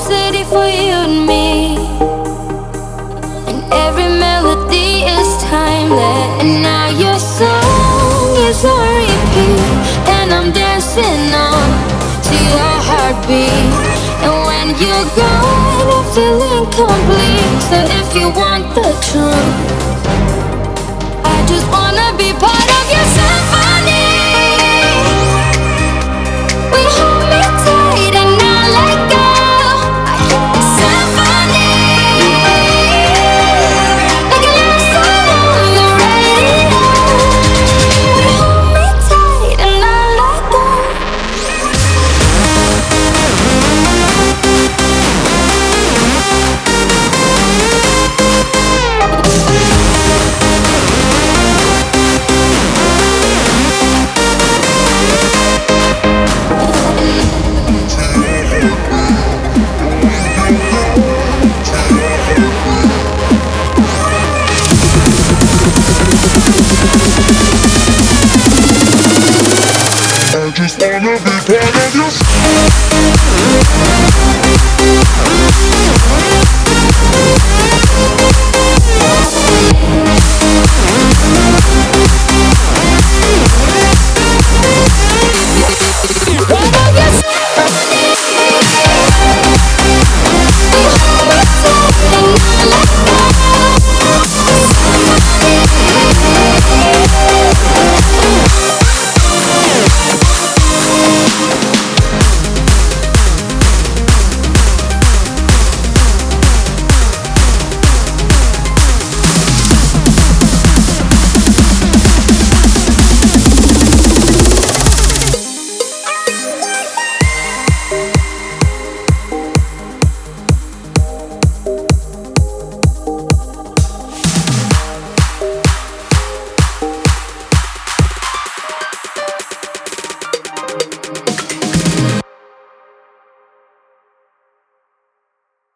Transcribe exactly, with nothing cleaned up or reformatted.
city for you and me. And every melody is timeless. And now your song is on repeat, and I'm dancing on to your heartbeat. And when you're gone, I feel incomplete. So if you want the truth,